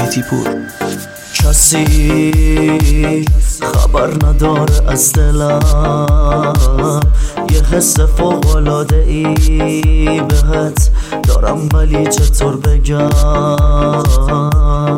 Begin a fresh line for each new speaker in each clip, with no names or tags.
مهدی پور.
کسی خبر نداره از دلم، یه حس فوق‌العاده‌ای بهت دارم ولی چطور بگم.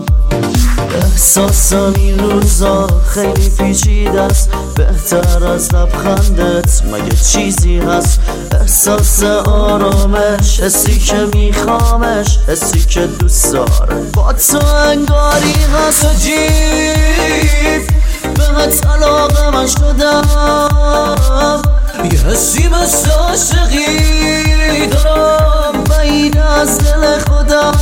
احساسم این روزا خیلی پیچیده است، بهتر از لبخندت مگه چیزی هست؟ احساس آرامش، حسی که میخوامش، حسی که دوست داره با تو انگاری هست. عجیب بهت علاقه من شدم، یه حسی مثل عاشقی دارم بعید از دل خودم.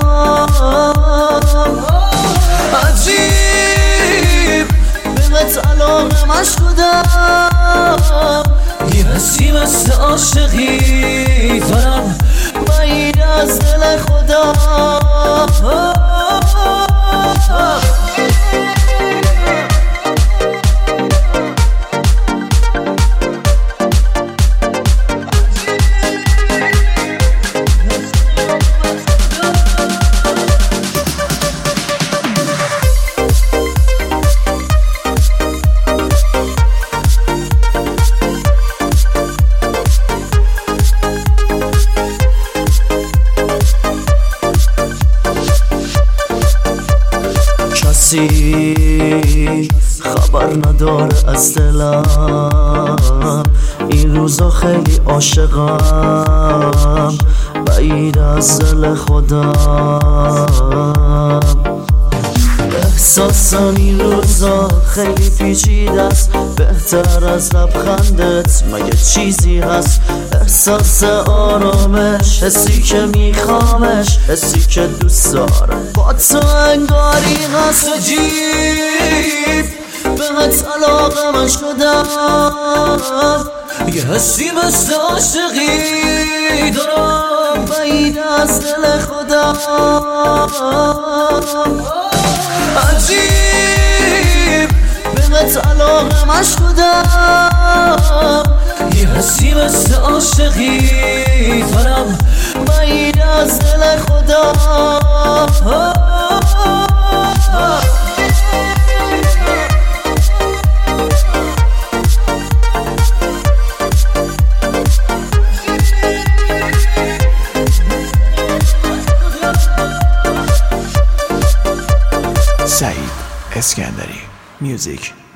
عجیب بهت علاقه من شدم، یه حسی مثل عاشقی دارم بعید از دل خودم. کسی خبر نداره از دلم، این روزا خیلی عاشقم بعید از دل خودم. احساسم این روزا خیلی پیچیده است، بهتر از لبخندت مگه چیزی هست؟ احساس آرامش، حسی که میخوامش، حسی که دوست داره با تو انگاری هست. عجیب بهت علاقه من شدم، یه حسی مثل عاشقی دارم بعید از دل خودم. عجیب بهت علاقه من شدم، یه حسی مثل عاشقی دارم بعید از دل خودم.
سعید اسکندری میوزیک.